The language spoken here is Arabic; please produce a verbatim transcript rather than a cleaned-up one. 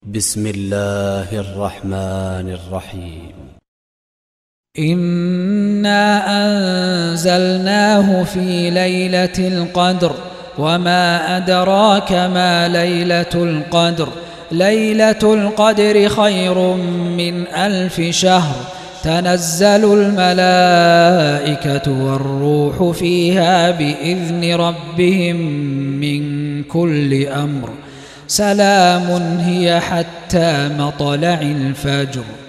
بسم الله الرحمن الرحيم. إنا أنزلناه في ليلة القدر وما أدراك ما ليلة القدر ليلة القدر خير من ألف شهر تنزل الملائكة والروح فيها بإذن ربهم من كل أمر سلام هي حتى مطلع الفجر.